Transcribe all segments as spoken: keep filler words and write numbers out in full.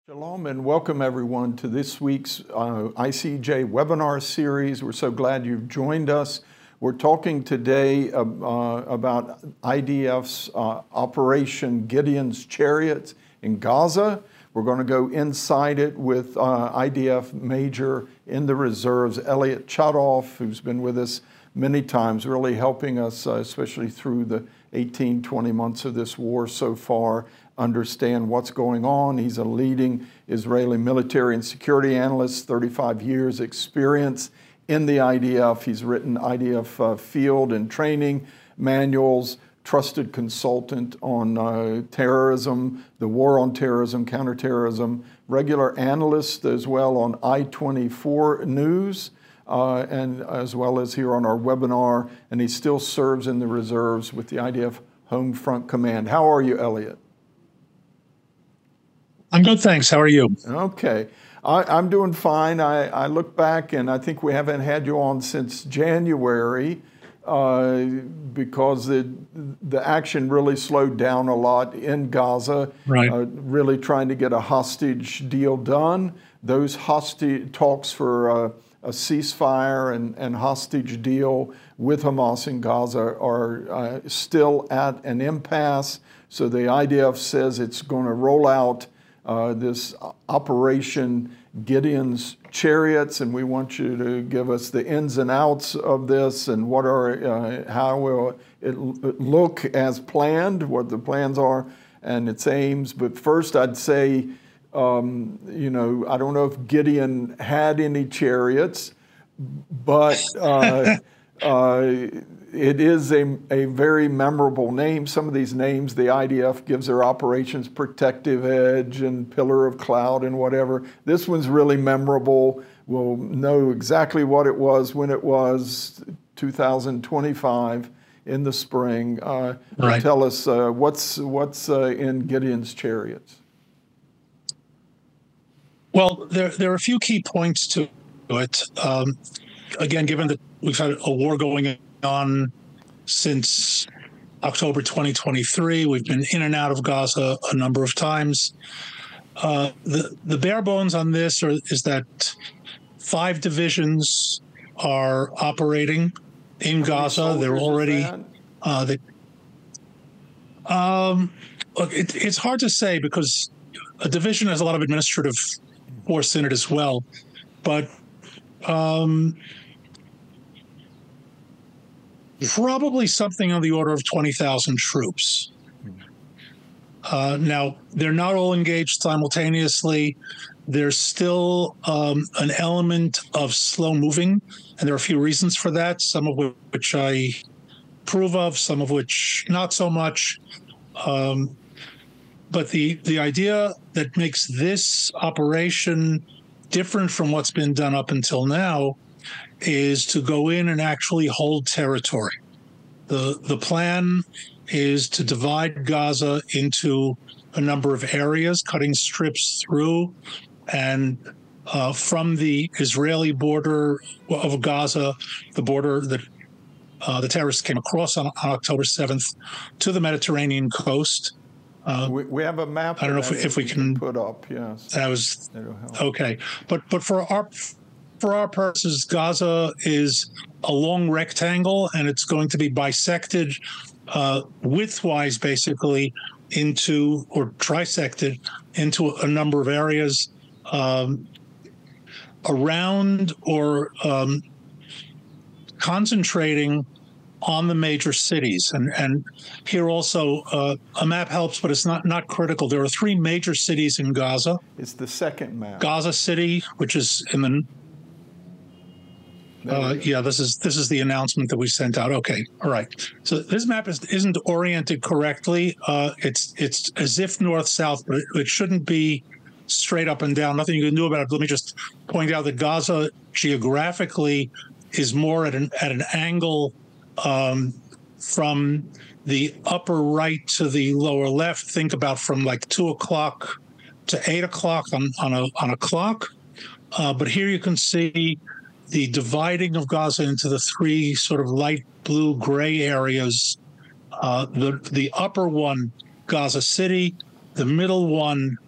Shalom and welcome everyone to this week's uh, I C E J webinar series. We're so glad you've joined us. We're talking today uh, uh, about I D F's uh, Operation Gideon's Chariots in Gaza. We're going to go inside it with uh, I D F Major in the reserves, Elliot Chodoff, who's been with us many times, really helping us, uh, especially through the eighteen, twenty months of this war so far, understand what's going on. He's a leading Israeli military and security analyst, thirty-five years experience in the I D F. He's written I D F uh, field and training manuals, trusted consultant on uh, terrorism, the war on terrorism, counterterrorism, regular analyst as well on I twenty-four News, uh, and as well as here on our webinar, and he still serves in the reserves with the I D F Home Front Command. How are you, Elliot? I'm good, thanks. How are you? Okay. I, I'm doing fine. I, I look back and I think we haven't had you on since January uh, because the, the action really slowed down a lot in Gaza, right. uh, really trying to get a hostage deal done. Those hostage talks for uh, a ceasefire and, and hostage deal with Hamas in Gaza are uh, still at an impasse. So the I D F says it's going to roll out Uh, this Operation Gideon's Chariots, and we want you to give us the ins and outs of this and what are, uh, how will it look as planned, what the plans are and its aims. But first I'd say, um, you know, I don't know if Gideon had any chariots, but uh, uh, it is a, a very memorable name. Some of these names the I D F gives their operations Protective Edge and Pillar of Cloud and whatever. This one's really memorable. We'll know exactly what it was when it was, two thousand twenty-five in the spring. Uh, right. Tell us uh, what's, what's uh, in Gideon's Chariots. Well, there, there are a few key points to it. Um, again, given that we've had a war going on since October twenty twenty-three. We've been in and out of Gaza a number of times. Uh, the, the bare bones on this are, is that five divisions are operating in Gaza. They're already... Uh, they, um, look, it, it's hard to say because a division has a lot of administrative force in it as well. But... Um, Probably something on the order of twenty thousand troops. Uh, now, they're not all engaged simultaneously. There's still um, an element of slow moving, and there are a few reasons for that, some of which I approve of, some of which not so much. Um, but the, the idea that makes this operation different from what's been done up until now is to go in and actually hold territory. The the plan is to divide Gaza into a number of areas, cutting strips through, and uh, from the Israeli border of Gaza, the border that uh, the terrorists came across on, on October seventh, to the Mediterranean coast. Uh, we, we have a map. I don't know if we, if we can put up. Yes, that was okay. But but for our For our purposes, Gaza is a long rectangle, and it's going to be bisected uh, widthwise, basically, into, or trisected into a number of areas um, around or um, concentrating on the major cities. And, and here also, uh, a map helps, but it's not, not critical. There are three major cities in Gaza. It's the second map. Gaza City, which is in the... Uh, yeah, this is this is the announcement that we sent out. Okay, all right. So this map is, isn't oriented correctly. Uh, it's it's as if north-south, but it, it shouldn't be straight up and down. Nothing you can do about it. Let me just point out that Gaza geographically is more at an at an angle um, from the upper right to the lower left. Think about from like two o'clock to eight o'clock on on a on a clock. Uh, but here you can see the dividing of Gaza into the three sort of light blue gray areas. Uh, the the upper one, Gaza City, the middle one,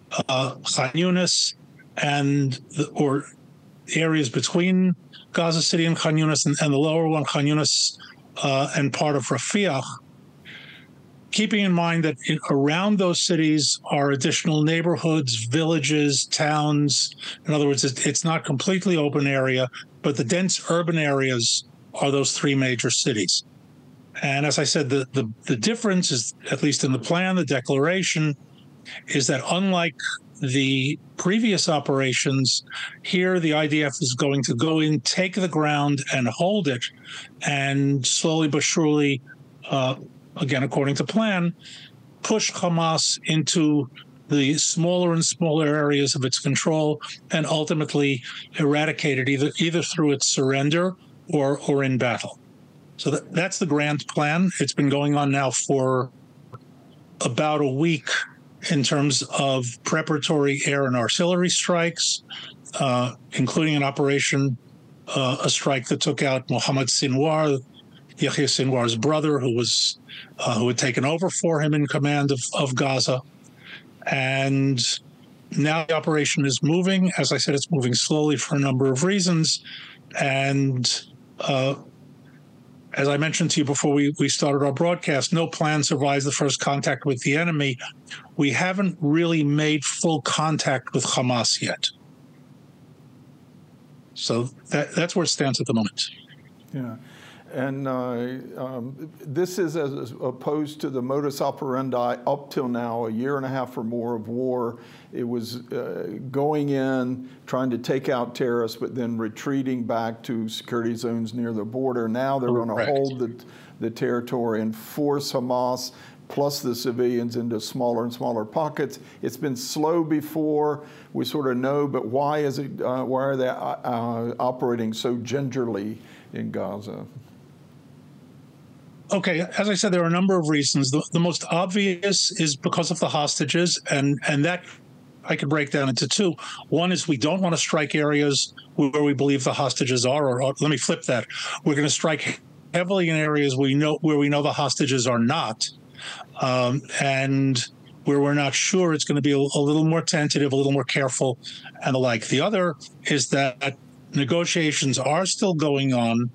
uh, Khan Yunis and the, or areas between Gaza City and Khan Yunis, and, and the lower one, Khan Yunis, uh, and part of Rafiah, keeping in mind that in, around those cities are additional neighborhoods, villages, towns. In other words, it, it's not completely open area, but the dense urban areas are those three major cities. And as I said, the, the, the difference is, at least in the plan, the declaration, is that unlike the previous operations, here the I D F is going to go in, take the ground, and hold it, and slowly but surely, uh, again, according to plan, push Hamas into the smaller and smaller areas of its control and ultimately eradicate it either either through its surrender or or in battle. So that, that's the grand plan. It's been going on now for about a week in terms of preparatory air and artillery strikes, uh, including an operation, uh, a strike that took out Mohammed Sinwar, Yahya Sinwar's brother, who was uh, who had taken over for him in command of, of Gaza. And now the operation is moving. As I said, it's moving slowly for a number of reasons. And uh, as I mentioned to you before we, we started our broadcast, no plan survives the first contact with the enemy. We haven't really made full contact with Hamas yet. So that, that's where it stands at the moment. Yeah. And uh, um, this is as opposed to the modus operandi up till now, a year and a half or more of war. It was uh, going in, trying to take out terrorists, but then retreating back to security zones near the border. Now they're going to hold the, the territory and force Hamas plus the civilians into smaller and smaller pockets. It's been slow before, we sort of know, but why is it? Uh, why are they uh, operating so gingerly in Gaza? Okay, as I said, there are a number of reasons. The, the most obvious is because of the hostages, and, and that I could break down into two. One is we don't want to strike areas where we believe the hostages are, or, or let me flip that. We're going to strike heavily in areas we know where we know the hostages are not, um, and where we're not sure. It's going to be a, a little more tentative, a little more careful, and the like. The other is that negotiations are still going on,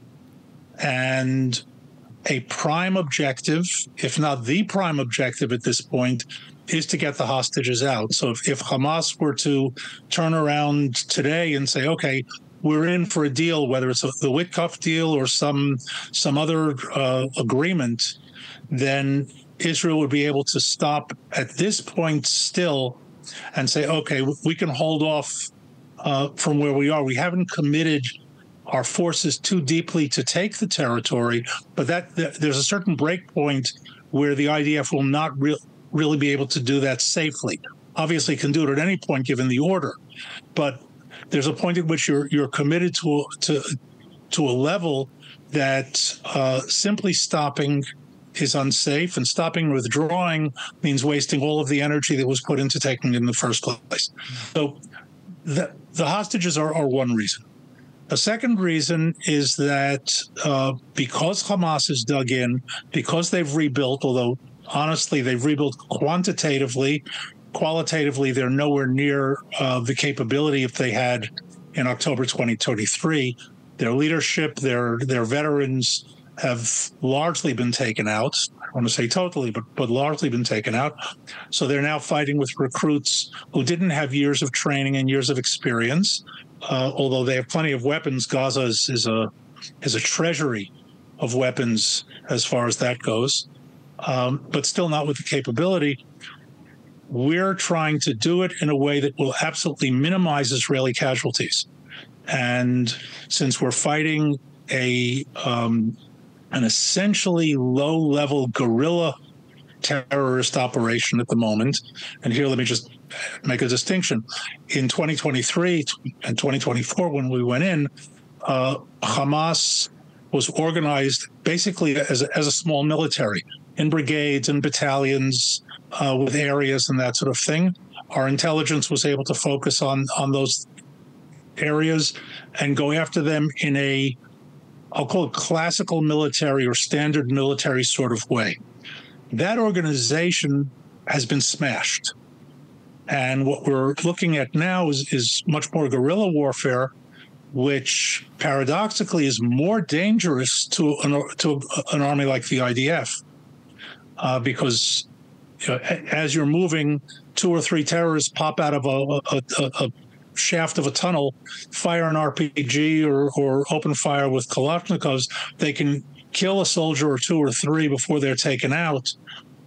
and a prime objective, if not the prime objective at this point, is to get the hostages out. So if, if Hamas were to turn around today and say, okay, we're in for a deal, whether it's a, the Witkoff deal or some some other uh, agreement, then Israel would be able to stop at this point still and say, okay, we can hold off uh, from where we are. We haven't committed our forces too deeply to take the territory, but that, that there's a certain break point where the I D F will not re- really be able to do that safely. Obviously, can do it at any point given the order, but there's a point at which you're you're committed to to to a level that uh, simply stopping is unsafe, and stopping and withdrawing means wasting all of the energy that was put into taking it in the first place. So the the hostages are, are one reason. A second reason is that uh, because Hamas is dug in, because they've rebuilt, although honestly they've rebuilt quantitatively, qualitatively they're nowhere near uh, the capability if they had in October twenty twenty-three. Their leadership, their their veterans have largely been taken out. I don't want to say totally, but but largely been taken out. So they're now fighting with recruits who didn't have years of training and years of experience. Uh, although they have plenty of weapons, Gaza is, is a is a treasury of weapons as far as that goes, um, but still not with the capability. We're trying to do it in a way that will absolutely minimize Israeli casualties. And since we're fighting a um, an essentially low-level guerrilla terrorist operation at the moment, and here let me just make a distinction. In twenty twenty-three and twenty twenty-four, when we went in, uh, Hamas was organized basically as a, as a small military in brigades and battalions uh, with areas and that sort of thing. Our intelligence was able to focus on on those areas and go after them in a, I'll call it classical military or standard military sort of way. That organization has been smashed. And what we're looking at now is, is much more guerrilla warfare, which paradoxically is more dangerous to an, to an army like the I D F, uh, because you know, as you're moving, two or three terrorists pop out of a, a, a, a shaft of a tunnel, fire an R P G or, or open fire with Kalashnikovs. They can kill a soldier or two or three before they're taken out.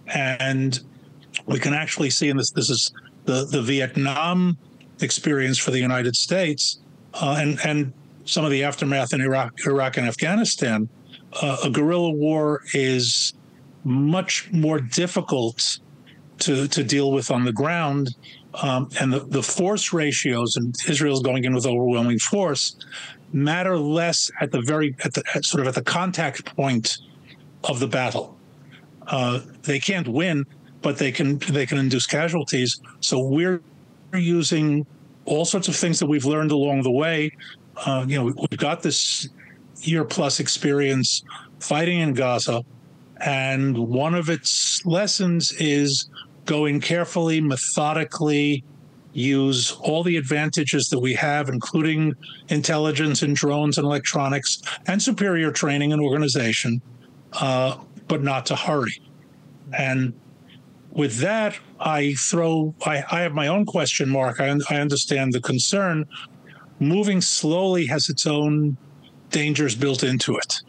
And we can actually see, and this, this is the, the Vietnam experience for the United States, uh, and, and some of the aftermath in Iraq, Iraq and Afghanistan, uh, a guerrilla war is much more difficult to, to deal with on the ground. Um, and the, the force ratios, and Israel's going in with overwhelming force, matter less at the very, at the at sort of at the contact point of the battle. Uh, they can't win, but they can they can induce casualties. So we're using all sorts of things that we've learned along the way. Uh, you know, we've got this year plus experience fighting in Gaza, and one of its lessons is going carefully, methodically, use all the advantages that we have, including intelligence and drones and electronics and superior training and organization, uh, but not to hurry. And with that, I throw, I, I have my own question mark. I, I understand the concern. Moving slowly has its own dangers built into it.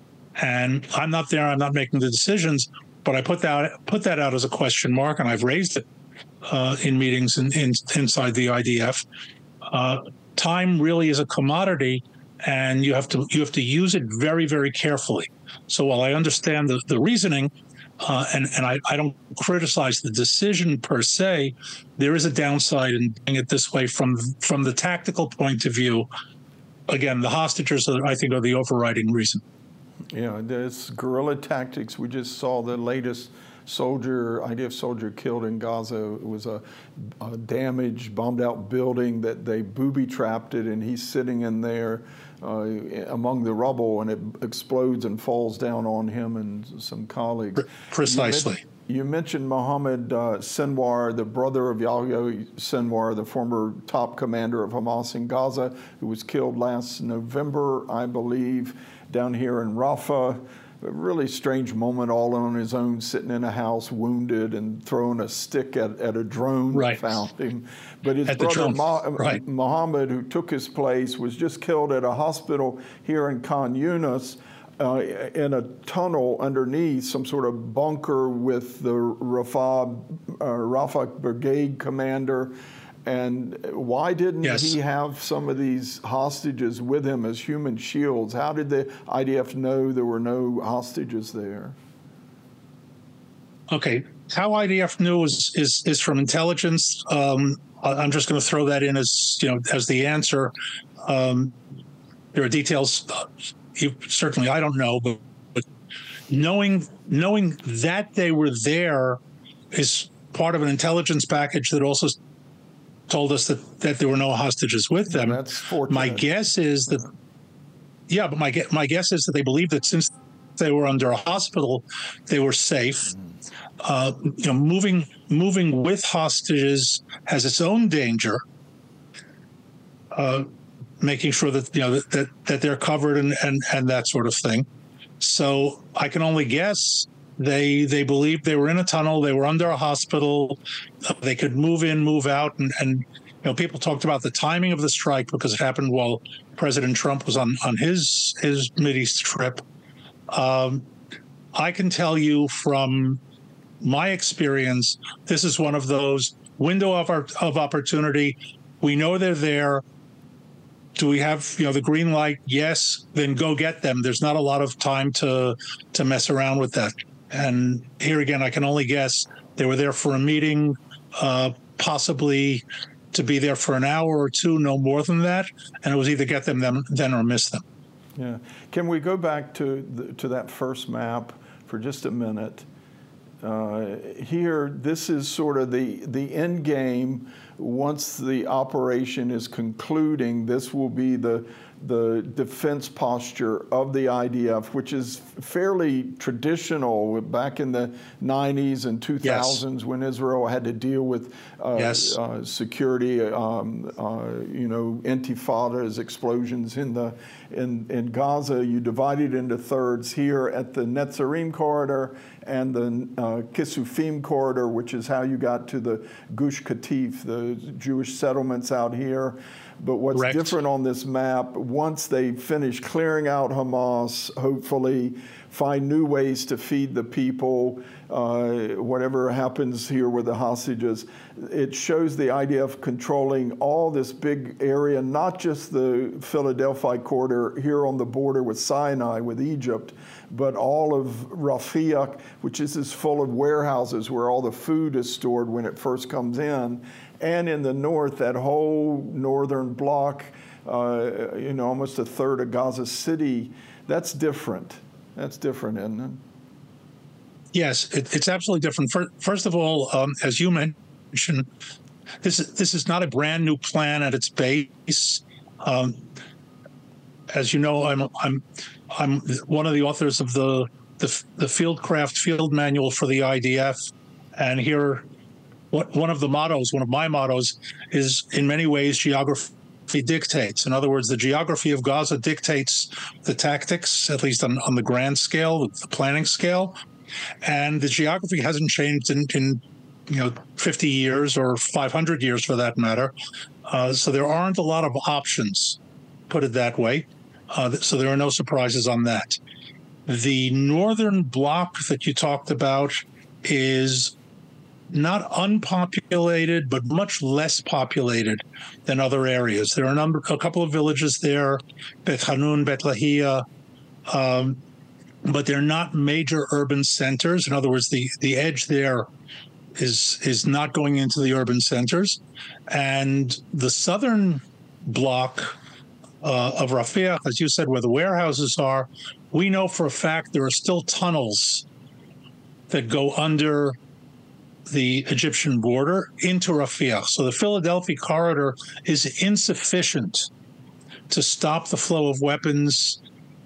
And I'm not there, I'm not making the decisions, but I put that put that out as a question mark, and I've raised it uh, in meetings in, in, inside the I D F. Uh, time really is a commodity, and you have to you have to use it very, very carefully. So while I understand the, the reasoning, uh, and and I, I don't criticize the decision per se, there is a downside in doing it this way from from the tactical point of view. Again, the hostages, are, I think, are the overriding reason. Yeah, there's guerrilla tactics. We just saw the latest soldier, I D F soldier killed in Gaza. It was a, a damaged, bombed out building that they booby-trapped it, and he's sitting in there uh, among the rubble, and it explodes and falls down on him and some colleagues. Precisely. You, men you mentioned Mohammed uh, Sinwar, the brother of Yahya Sinwar, the former top commander of Hamas in Gaza, who was killed last November, I believe, down here in Rafah. A really strange moment, all on his own, sitting in a house, wounded, and throwing a stick at, at a drone right. that found him. But his at brother, Ma right. Mohammed, who took his place, was just killed at a hospital here in Khan Yunis, uh, in a tunnel underneath some sort of bunker with the Rafah, uh, Rafah Brigade commander. And why didn't yes. he have some of these hostages with him as human shields? How did the I D F know there were no hostages there? Okay, how I D F knew is is, is from intelligence. Um, I'm just going to throw that in as you know as the answer. Um, there are details. Uh, you, certainly, I don't know, but, but knowing knowing that they were there is part of an intelligence package that also told us that, that there were no hostages with them. Yeah, that's fortunate. My guess is that, yeah, but my my guess is that they believe that since they were under a hospital, they were safe. Uh, you know, moving moving with hostages has its own danger. Uh, making sure that you know that that, that they're covered and, and and that sort of thing. So I can only guess. They they believed they were in a tunnel. They were under a hospital. Uh, they could move in, move out, and and you know people talked about the timing of the strike because it happened while President Trump was on on his his Mideast trip. Um, I can tell you from my experience, this is one of those window of our, of opportunity. We know they're there. Do we have, you know, the green light? Yes, then go get them. There's not a lot of time to to mess around with that. And here again, I can only guess they were there for a meeting, uh, possibly to be there for an hour or two, no more than that. And it was either get them then, then or miss them. Yeah. Can we go back to the, to that first map for just a minute? Uh, here, this is sort of the, the end game. Once the operation is concluding, this will be the, the defense posture of the I D F, which is fairly traditional back in the nineties and two thousands, yes, when Israel had to deal with uh, yes. uh, security, um, uh, you know, intifadas, explosions in the in, in Gaza. You divided into thirds here at the Netzarim corridor and the uh, Kisufim corridor, which is how you got to the Gush Katif, the Jewish settlements out here. But what's Correct. different on this map, once they finish clearing out Hamas, hopefully find new ways to feed the people, uh, whatever happens here with the hostages, it shows the I D F controlling all this big area, not just the Philadelphia corridor here on the border with Sinai, with Egypt, but all of Rafah, which is as full of warehouses where all the food is stored when it first comes in. And in the north, that whole northern block, uh, you know, almost a third of Gaza City, that's different. That's different, isn't it? Yes, it, it's absolutely different. First of all, um, as you mentioned, this is, this is not a brand new plan at its base. Um, as you know, I'm I'm I'm one of the authors of the the, the Fieldcraft Field Manual for the I D F, and here. What, one of the mottos, one of my mottos, is in many ways geography dictates. In other words, the geography of Gaza dictates the tactics, at least on, on the grand scale, the planning scale. And the geography hasn't changed in, in you know, fifty years or five hundred years for that matter. Uh, so there aren't a lot of options, put it that way. Uh, so there are no surprises on that. The northern block that you talked about is not unpopulated, but much less populated than other areas. There are a number, a couple of villages there, Bet Hanun, Bet Lahia, um, but they're not major urban centers. In other words, the, the edge there is is not going into the urban centers. And the southern block uh, of Rafah, as you said, where the warehouses are, we know for a fact there are still tunnels that go under the Egyptian border into Rafah. So the Philadelphia corridor is insufficient to stop the flow of weapons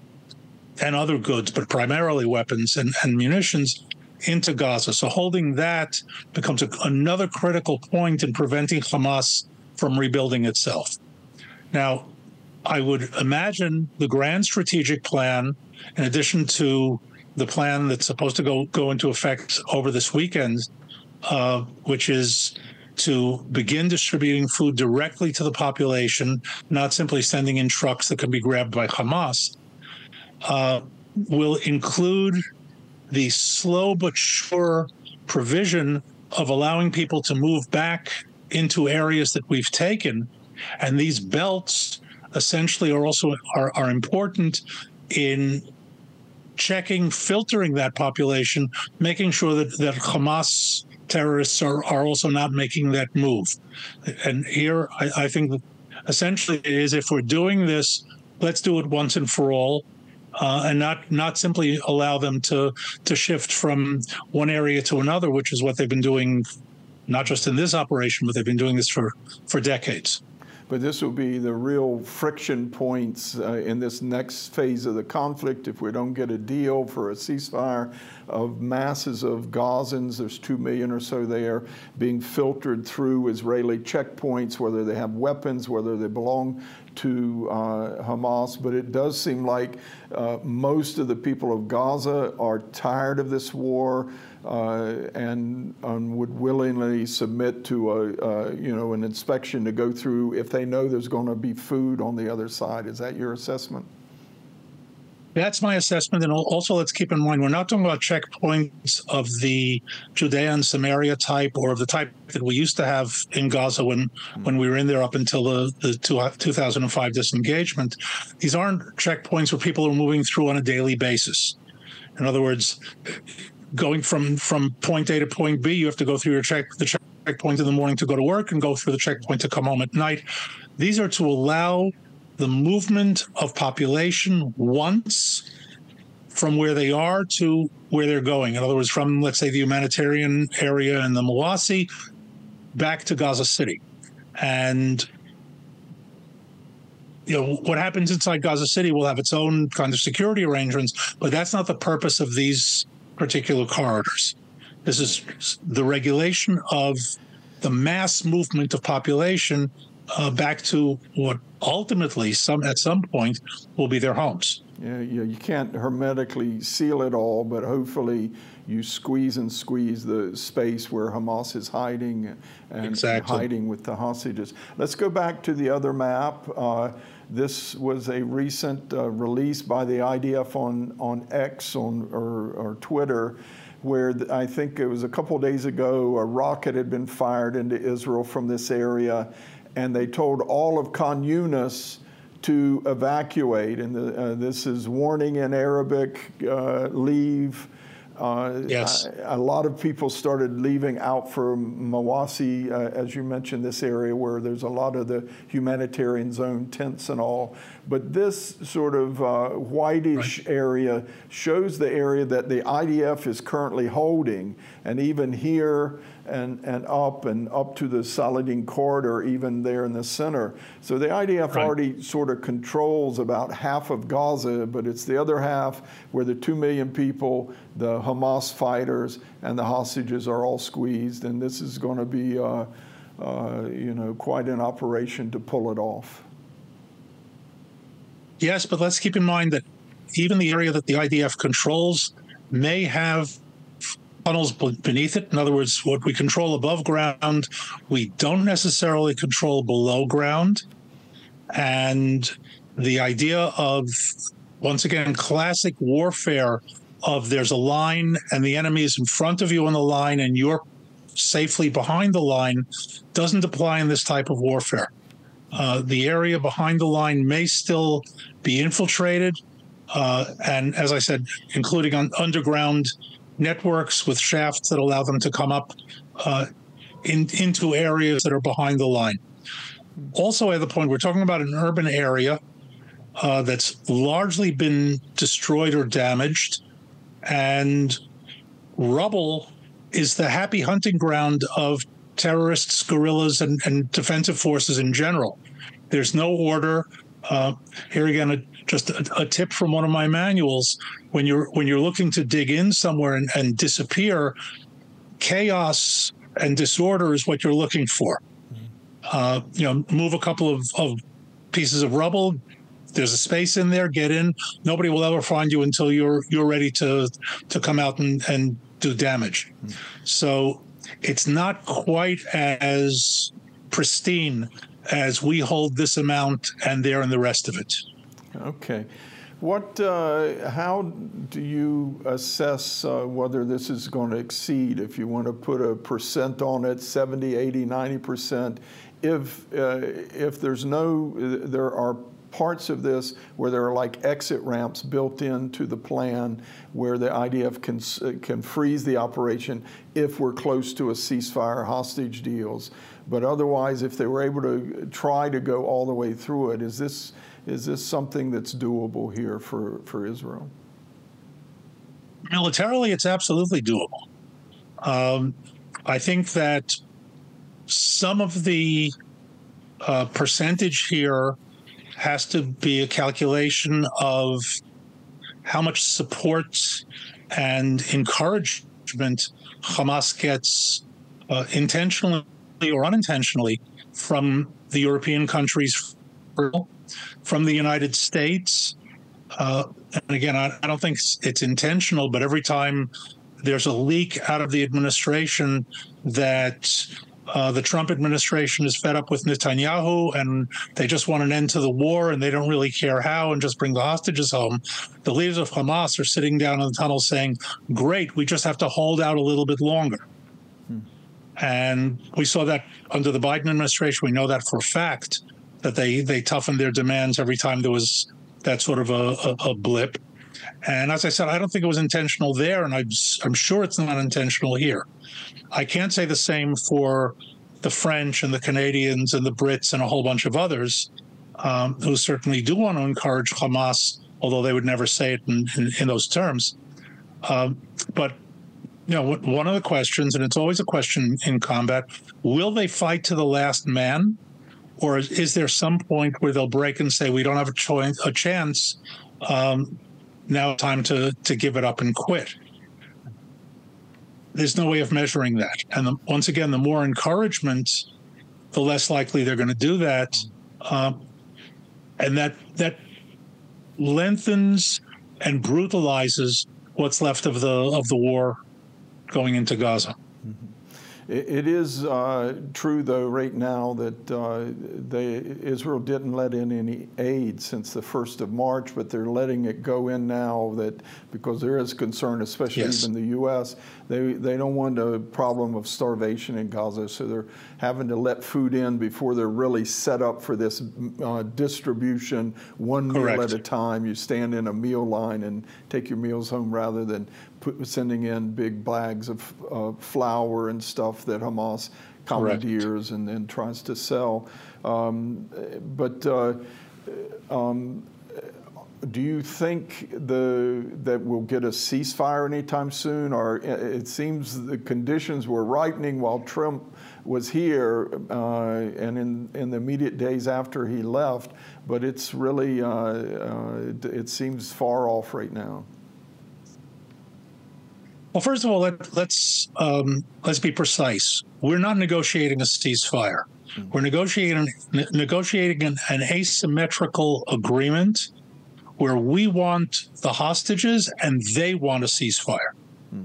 and other goods, but primarily weapons and, and munitions into Gaza. So holding that becomes a, another critical point in preventing Hamas from rebuilding itself. Now, I would imagine the grand strategic plan, in addition to the plan that's supposed to go, go into effect over this weekend, Uh, which is to begin distributing food directly to the population, not simply sending in trucks that can be grabbed by Hamas, uh, will include the slow but sure provision of allowing people to move back into areas that we've taken. And these belts essentially are also are, are important in checking, filtering that population, making sure that, that Hamas terrorists are, are also not making that move. And here, I, I think essentially it is, if we're doing this, let's do it once and for all, uh, and not not simply allow them to to shift from one area to another, which is what they've been doing, not just in this operation, but they've been doing this for, for decades. But this will be the real friction points uh, in this next phase of the conflict. If we don't get a deal for a ceasefire, of masses of Gazans, there's two million or so there, being filtered through Israeli checkpoints, whether they have weapons, whether they belong to uh, Hamas. But it does seem like uh, most of the people of Gaza are tired of this war. Uh, and, and would willingly submit to a, uh, you know, an inspection to go through if they know there's going to be food on the other side. Is that your assessment? That's my assessment. And also, let's keep in mind, we're not talking about checkpoints of the Judea and Samaria type, or of the type that we used to have in Gaza when, mm-hmm. when we were in there up until the, the two thousand five disengagement. These aren't checkpoints where people are moving through on a daily basis. In other words, going from, from point A to point B, you have to go through your check the checkpoint in the morning to go to work and go through the checkpoint to come home at night. These are to allow the movement of population once from where they are to where they're going. In other words, from, let's say, the humanitarian area in the Mawasi back to Gaza City. And you know, what happens inside Gaza City will have its own kind of security arrangements, but that's not the purpose of these particular corridors. This is the regulation of the mass movement of population uh, back to what ultimately, some at some point, will be their homes. Yeah, yeah, you can't hermetically seal it all, but hopefully you squeeze and squeeze the space where Hamas is hiding and exactly. hiding with the hostages. Let's go back to the other map. Uh, this was a recent uh, release by the I D F on, on X on, or, or Twitter, where th- I think it was a couple days ago, a rocket had been fired into Israel from this area, and they told all of Khan Yunis to evacuate. And the, uh, this is warning in Arabic, uh, leave. Uh, yes. A, a lot of people started leaving out for Mawasi, uh, as you mentioned, this area where there's a lot of the humanitarian zone tents and all. But this sort of uh, whitish right. area shows the area that the I D F is currently holding. And even here and, and up and up to the Saladin corridor, even there in the center. So the I D F right. already sort of controls about half of Gaza, but it's the other half where the two million people, the Hamas fighters, and the hostages are all squeezed. And this is going to be, uh, uh, you know, quite an operation to pull it off. Yes, but let's keep in mind that even the area that the I D F controls may have tunnels beneath it. In other words, what we control above ground, we don't necessarily control below ground. And the idea of, once again, classic warfare of there's a line and the enemy is in front of you on the line and you're safely behind the line doesn't apply in this type of warfare. Uh, the area behind the line may still be infiltrated, uh, and as I said, including on underground networks with shafts that allow them to come up uh, in, into areas that are behind the line. Also, at the point, we're talking about an urban area uh, that's largely been destroyed or damaged, and rubble is the happy hunting ground of terrorists, guerrillas, and, and defensive forces in general. There's no order. Uh, here again, a, just a, a tip from one of my manuals: when you're when you're looking to dig in somewhere and, and disappear, chaos and disorder is what you're looking for. Uh, you know, move a couple of, of pieces of rubble. There's a space in there. Get in. Nobody will ever find you until you're you're ready to to come out and, and do damage. Mm. So it's not quite as pristine as we hold this amount and there and the rest of it. Okay. What, uh, how do you assess uh, whether this is going to exceed, if you want to put a percent on it, seventy, eighty, ninety percent, if, uh, if there's no, there are parts of this where there are like exit ramps built into the plan where the I D F can, can freeze the operation if we're close to a ceasefire, hostage deals. But otherwise, if they were able to try to go all the way through it, is this, is this something that's doable here for, for Israel? Militarily, it's absolutely doable. Um, I think that some of the uh, percentage here has to be a calculation of how much support and encouragement Hamas gets uh, intentionally or unintentionally from the European countries, from the United States. Uh, and again, I, I don't think it's intentional, but every time there's a leak out of the administration that Uh, the Trump administration is fed up with Netanyahu and they just want an end to the war and they don't really care how and just bring the hostages home. The leaders of Hamas are sitting down in the tunnel saying, great, we just have to hold out a little bit longer. Hmm. And we saw that under the Biden administration. We know that for a fact, that they, they toughened their demands every time there was that sort of a, a, a blip. And as I said, I don't think it was intentional there, and I'm, I'm sure it's not intentional here. I can't say the same for the French and the Canadians and the Brits and a whole bunch of others um, who certainly do want to encourage Hamas, although they would never say it in, in, in those terms. Um, but, you know, one of the questions, and it's always a question in combat, will they fight to the last man, Or is, is there some point where they'll break and say, we don't have a, cho- a chance, um, now time to, to give it up and quit? There's no way of measuring that. And the, once again, the more encouragement, the less likely they're going to do that. Um, and that that lengthens and brutalizes what's left of the of the war going into Gaza. It is uh, true, though, right now that uh, they, Israel didn't let in any aid since the first of March, but they're letting it go in now that because there is concern, especially Yes. even the U S, they, they don't want a problem of starvation in Gaza, so they're having to let food in before they're really set up for this uh, distribution, one Correct. meal at a time. You stand in a meal line and take your meals home rather than put, sending in big bags of uh, flour and stuff that Hamas commandeers and then tries to sell. Um, but uh, um, do you think the that we'll get a ceasefire anytime soon? Or it seems the conditions were ripening while Trump was here uh, and in, in the immediate days after he left, but it's really, uh, uh, it seems far off right now. Well, first of all, let, let's um, let's be precise. We're not negotiating a ceasefire. Mm-hmm. We're negotiating ne- negotiating an, an asymmetrical agreement where we want the hostages and they want a ceasefire. Mm-hmm.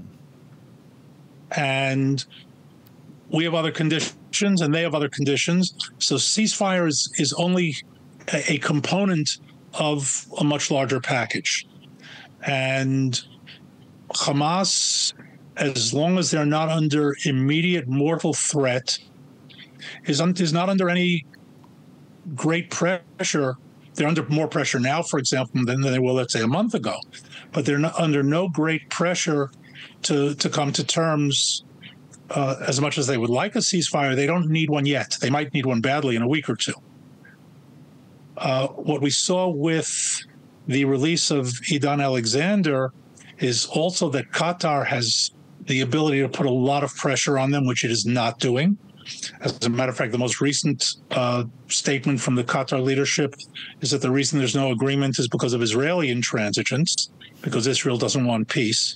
And we have other conditions and they have other conditions. So ceasefire is, is only a, a component of a much larger package. And Hamas, as long as they're not under immediate mortal threat, is, un- is not under any great pressure. They're under more pressure now, for example, than they were, let's say, a month ago. But they're not under no great pressure to, to come to terms uh, as much as they would like a ceasefire. They don't need one yet. They might need one badly in a week or two. Uh, what we saw with the release of Idan Alexander is also that Qatar has the ability to put a lot of pressure on them, which it is not doing. As a matter of fact, the most recent uh, statement from the Qatar leadership is that the reason there's no agreement is because of Israeli intransigence, because Israel doesn't want peace.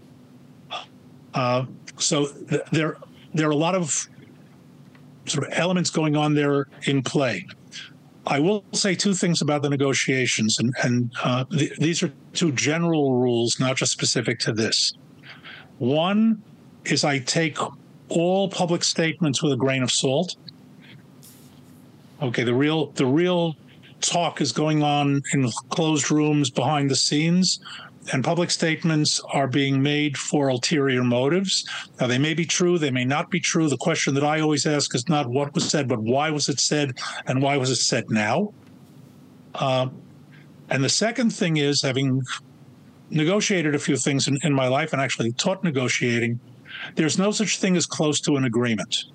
Uh, so th- there, there are a lot of sort of elements going on there in play. I will say two things about the negotiations, and, and uh, th- these are two general rules, not just specific to this. One is I take all public statements with a grain of salt. Okay, the real the real talk is going on in closed rooms behind the scenes, and public statements are being made for ulterior motives. Now, they may be true, they may not be true. The question that I always ask is not what was said, but why was it said, and why was it said now? Uh, and the second thing is, having negotiated a few things in, in my life and actually taught negotiating, there's no such thing as close to an agreement.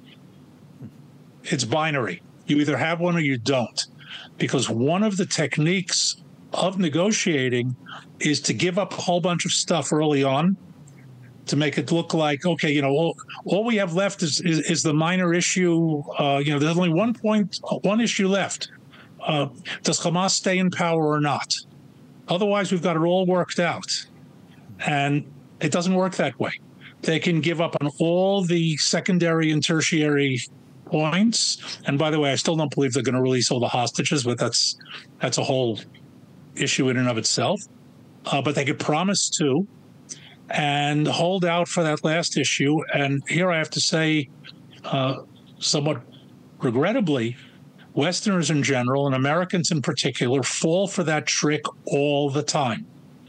It's binary. You either have one or you don't. Because one of the techniques of negotiating is to give up a whole bunch of stuff early on to make it look like, okay, you know, all, all we have left is, is, is the minor issue. Uh, you know, there's only one point, one issue left. Uh, does Hamas stay in power or not? Otherwise, we've got it all worked out. And it doesn't work that way. They can give up on all the secondary and tertiary points. And by the way, I still don't believe they're going to release all the hostages, but that's that's a whole issue in and of itself. Uh, but they could promise to and hold out for that last issue. And here I have to say, uh, somewhat regrettably, Westerners in general and Americans in particular fall for that trick all the time.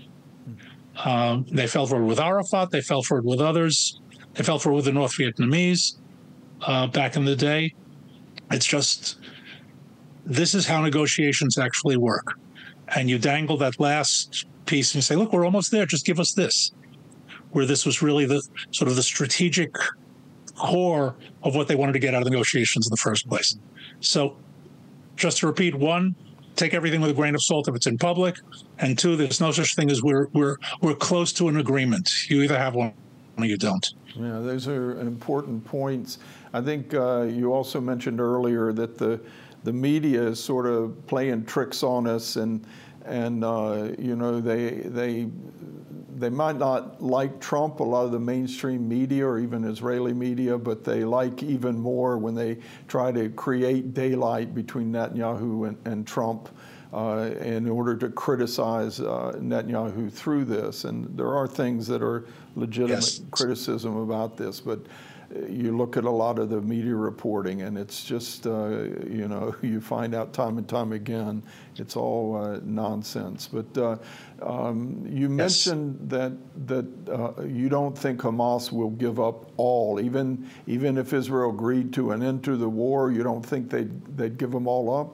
Um, they fell for it with Arafat. They fell for it with others. They fell for it with the North Vietnamese uh, back in the day. It's just, this is how negotiations actually work. And you dangle that last piece and you say, look, we're almost there. Just give us this. Where this was really the sort of the strategic core of what they wanted to get out of the negotiations in the first place. So just to repeat, one, take everything with a grain of salt if it's in public, and two, there's no such thing as we're we're we're close to an agreement. You either have one or you don't. Yeah, those are important points. I think uh, you also mentioned earlier that the the media is sort of playing tricks on us, and and uh, you know they they they might not like Trump, a lot of the mainstream media or even Israeli media, but they like even more when they try to create daylight between Netanyahu and, and Trump uh, in order to criticize uh, Netanyahu through this. And there are things that are legitimate Yes. criticism about this, but you look at a lot of the media reporting, and it's just, uh, you know, you find out time and time again, it's all uh, nonsense. But uh, um, you Yes. mentioned that that uh, you don't think Hamas will give up all, even even if Israel agreed to an end to the war. You don't think they'd they'd give them all up?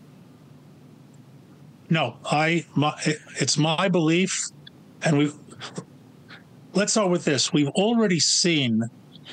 No, I. My, it's my belief, and we. Let's start with this. We've already seen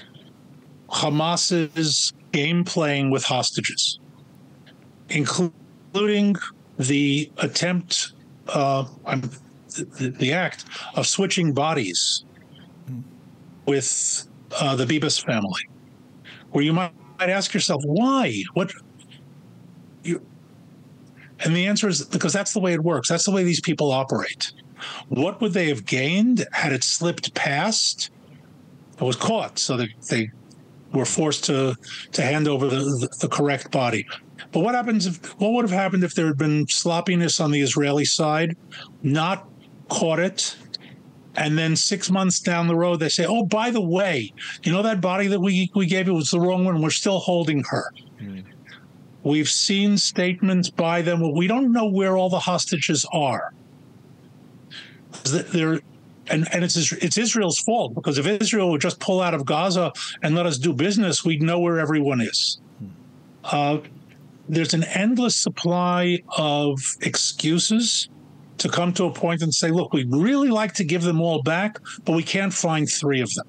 Hamas's game playing with hostages, including the attempt, uh, the, the act of switching bodies with uh, the Bibas family, where you might, might ask yourself, why? What? You, and the answer is because that's the way it works. That's the way these people operate. What would they have gained had it slipped past? It was caught, so they, they were forced to to hand over the, the, the correct body. But what happens if what would have happened if there had been sloppiness on the Israeli side, not caught it, and then six months down the road they say, "Oh, by the way, you know that body that we we gave you was the wrong one. We're still holding her." Mm. We've seen statements by them. Well, we don't know where all the hostages are. They're And, and it's it's Israel's fault, because if Israel would just pull out of Gaza and let us do business, we'd know where everyone is. Uh, there's an endless supply of excuses to come to a point and say, look, we'd really like to give them all back, but we can't find three of them.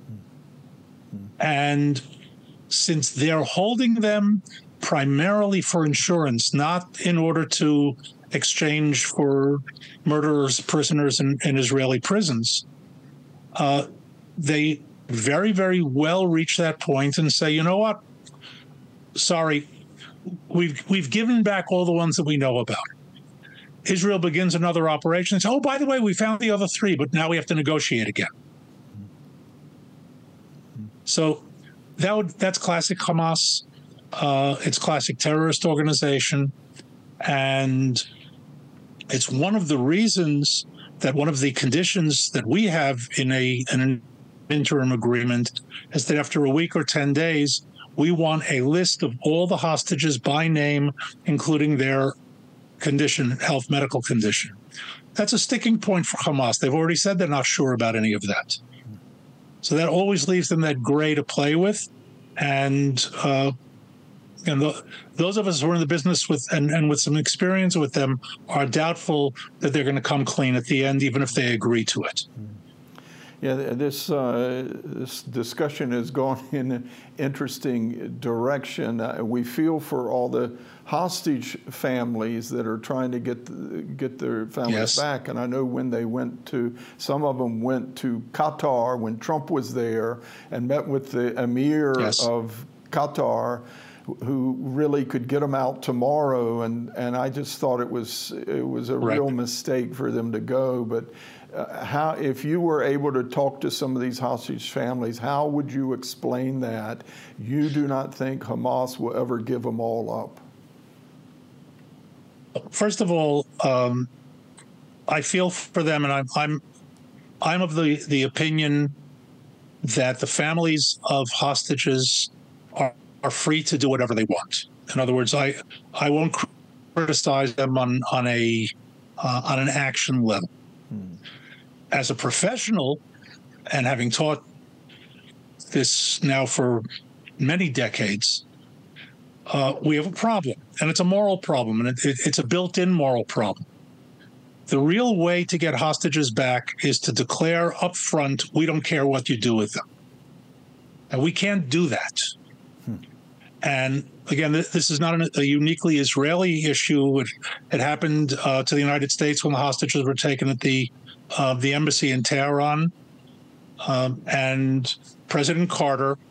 And since they're holding them primarily for insurance, not in order to exchange for murderers, prisoners in, in Israeli prisons, uh, they very, very well reach that point and say, you know what? Sorry, we've we've given back all the ones that we know about. Israel begins another operation and says, oh, by the way, we found the other three, but now we have to negotiate again. So that would, that's classic Hamas. Uh, it's classic terrorist organization. And it's one of the reasons that one of the conditions that we have in a in an interim agreement is that after a week or ten days, we want a list of all the hostages by name, including their condition, health, medical condition. That's a sticking point for Hamas. They've already said they're not sure about any of that. So that always leaves them that gray to play with. And uh, And the, those of us who are in the business with and, and with some experience with them are doubtful that they're going to come clean at the end, even if they agree to it. Yeah, this uh, this discussion has gone in an interesting direction. Uh, we feel for all the hostage families that are trying to get the, get their families Yes. back. And I know when they went to, some of them went to Qatar when Trump was there and met with the emir Yes. of Qatar, who really could get them out tomorrow, and, and I just thought it was it was a Right. real mistake for them to go. But uh, how, if you were able to talk to some of these hostage families, how would you explain that you do not think Hamas will ever give them all up? First of all, um, I feel for them, and I'm I'm I'm of the the opinion that the families of hostages are. are free to do whatever they want. In other words, I I won't criticize them on on a uh, on an action level. Hmm. As a professional, and having taught this now for many decades, uh, we have a problem, and it's a moral problem, and it, it, it's a built-in moral problem. The real way to get hostages back is to declare up front, we don't care what you do with them. And we can't do that. Hmm. And again, this is not a uniquely Israeli issue. It, it happened uh, to the United States when the hostages were taken at the uh, the embassy in Tehran. Um, and President Carter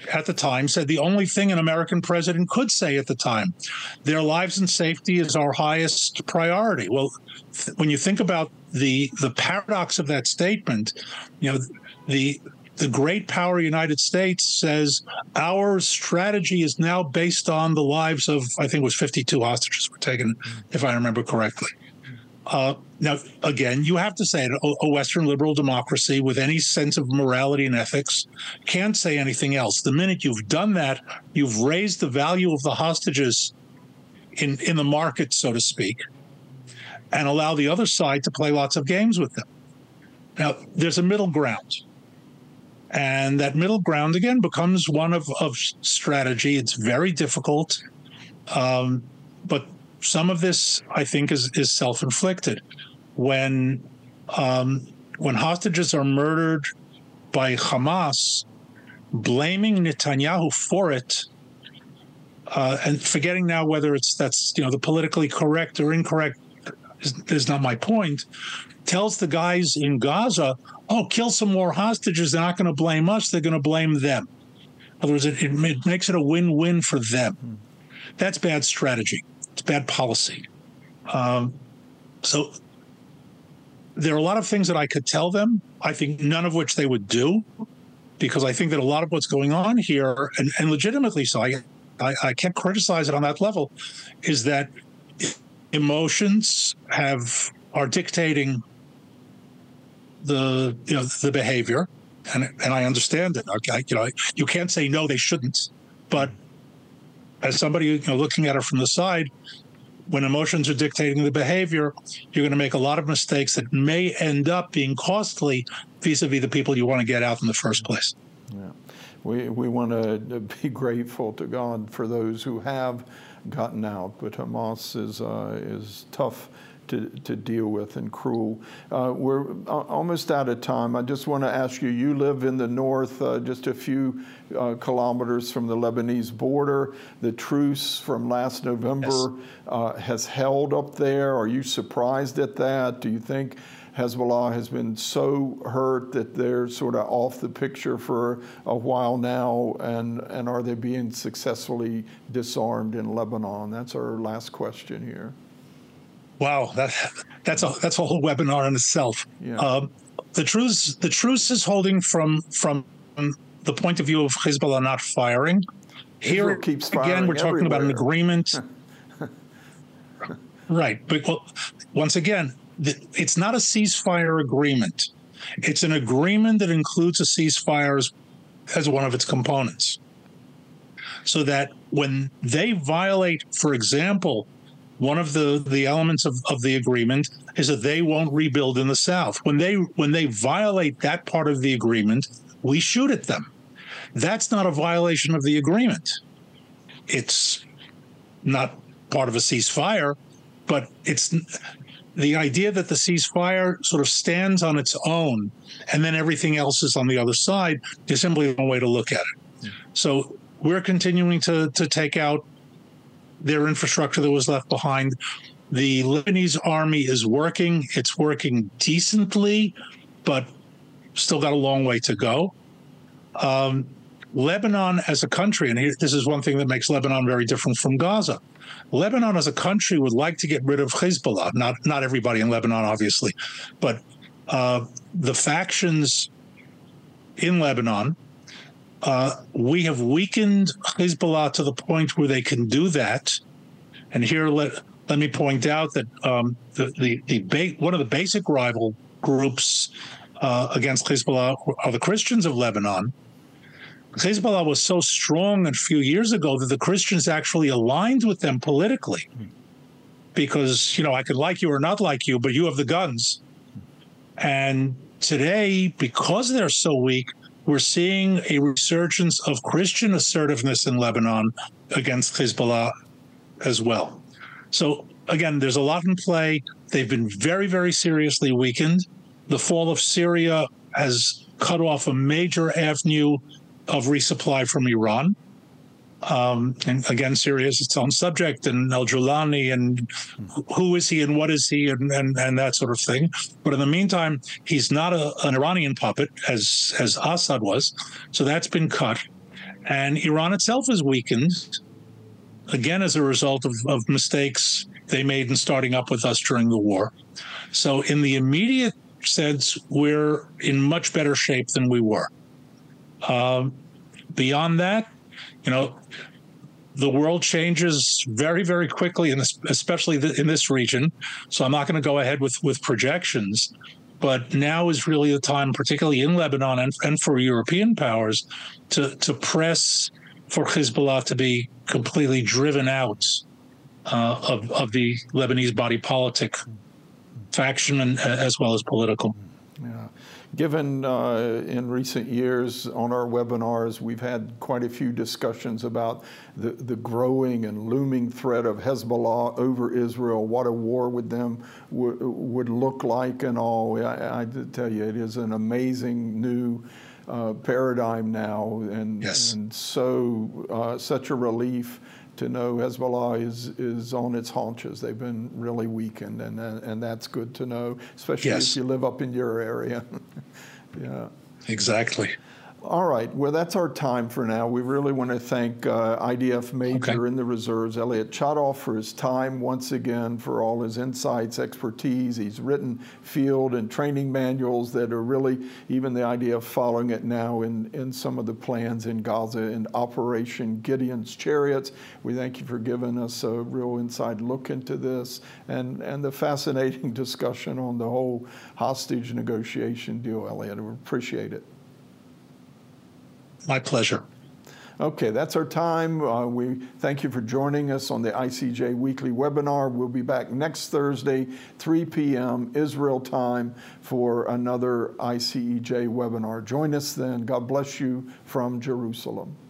at the time, said the only thing an American president could say at the time, their lives and safety is our highest priority. Well, th- when you think about the the paradox of that statement, you know, the the great power United States says our strategy is now based on the lives of, I think it was fifty-two hostages were taken, if I remember correctly. Uh, now, again, you have to say it, a Western liberal democracy with any sense of morality and ethics can't say anything else. The minute you've done that, you've raised the value of the hostages in, in the market, so to speak, and allow the other side to play lots of games with them. Now, there's a middle ground. And that middle ground, again, becomes one of, of strategy. It's very difficult. Um, but some of this, I think, is, is self-inflicted. When um, when hostages are murdered by Hamas, blaming Netanyahu for it, uh, and forgetting now whether it's that's you know the politically correct or incorrect is, is not my point, tells the guys in Gaza, oh, kill some more hostages. They're not going to blame us. They're going to blame them. In other words, it, it makes it a win-win for them. That's bad strategy. It's bad policy. Um, so there are a lot of things that I could tell them, I think none of which they would do, because I think that a lot of what's going on here, and, and legitimately so, I, I, I can't criticize it on that level, is that emotions have are dictating the you know the behavior, and and I understand it. I, you know, you can't say no, they shouldn't, but as somebody you know looking at it from the side, when emotions are dictating the behavior, you're going to make a lot of mistakes that may end up being costly vis-a-vis the people you want to get out in the first place. Yeah, we we want to be grateful to God for those who have gotten out, but Hamas is uh, is tough to, to deal with and cruel. Uh, we're almost out of time. I just want to ask you, you live in the north, uh, just a few uh, kilometers from the Lebanese border. The truce from last November yes. uh, has held up there. Are you surprised at that? Do you think Hezbollah has been so hurt that they're sort of off the picture for a while now? And, and are they being successfully disarmed in Lebanon? That's our last question here. Wow, that that's a that's a whole webinar in itself. Yeah. Um, the truce the truce is holding from from the point of view of Hezbollah not firing. Israel Here keeps again, firing we're talking everywhere. about an agreement, right? But well, once again, the, it's not a ceasefire agreement. It's an agreement that includes a ceasefire as, as one of its components, so that when they violate, for example, one of the, the elements of, of the agreement is that they won't rebuild in the south. When they when they violate that part of the agreement, we shoot at them. That's not a violation of the agreement. It's not part of a ceasefire, but it's the idea that the ceasefire sort of stands on its own and then everything else is on the other side is simply one way to look at it. So we're continuing to to take out their infrastructure that was left behind. The Lebanese army is working. It's working decently, but still got a long way to go. Um, Lebanon as a country, and here, this is one thing that makes Lebanon very different from Gaza. Lebanon as a country would like to get rid of Hezbollah. Not, not everybody in Lebanon, obviously, but uh, the factions in Lebanon, Uh, we have weakened Hezbollah to the point where they can do that. And here, let let me point out that um, the the, the ba- one of the basic rival groups uh, against Hezbollah are the Christians of Lebanon. Hezbollah was so strong a few years ago that the Christians actually aligned with them politically, because you know I could like you or not like you, but you have the guns. And today, because they're so weak, we're seeing a resurgence of Christian assertiveness in Lebanon against Hezbollah as well. So again, there's a lot in play. They've been very, very seriously weakened. The fall of Syria has cut off a major avenue of resupply from Iran. Um, and again, Syria is its own subject, and al-Julani, and who is he and what is he, and, and, and that sort of thing. But in the meantime, he's not a, an Iranian puppet, as, as Assad was, so that's been cut. And Iran itself is weakened, again, as a result of, of mistakes they made in starting up with us during the war. So in the immediate sense, we're in much better shape than we were. Uh, beyond that, you know, the world changes very, very quickly, in this, especially in this region. So I'm not going to go ahead with, with projections. But now is really the time, particularly in Lebanon and, and for European powers, to, to press for Hezbollah to be completely driven out uh, of, of the Lebanese body politic faction, and as well as political. Yeah. Given uh, in recent years on our webinars, we've had quite a few discussions about the, the growing and looming threat of Hezbollah over Israel, what a war with them w would look like and all. I, I tell you, it is an amazing new uh, paradigm now, and, yes. and so uh, such a relief to know Hezbollah is, is on its haunches. They've been really weakened, and, and that's good to know, especially yes. if you live up in your area. Yeah. Exactly. All right. Well, that's our time for now. We really want to thank uh, I D F Major okay. in the reserves, Elliot Chodoff, for his time once again, for all his insights, expertise. He's written field and training manuals that are really, even the idea of following it now in, in some of the plans in Gaza in Operation Gideon's Chariots. We thank you for giving us a real inside look into this and, and the fascinating discussion on the whole hostage negotiation deal, Elliot. We appreciate it. My pleasure. Okay, that's our time. Uh, we thank you for joining us on the I C J Weekly Webinar. We'll be back next Thursday, three p m Israel time, for another I C E J webinar. Join us then. God bless you from Jerusalem.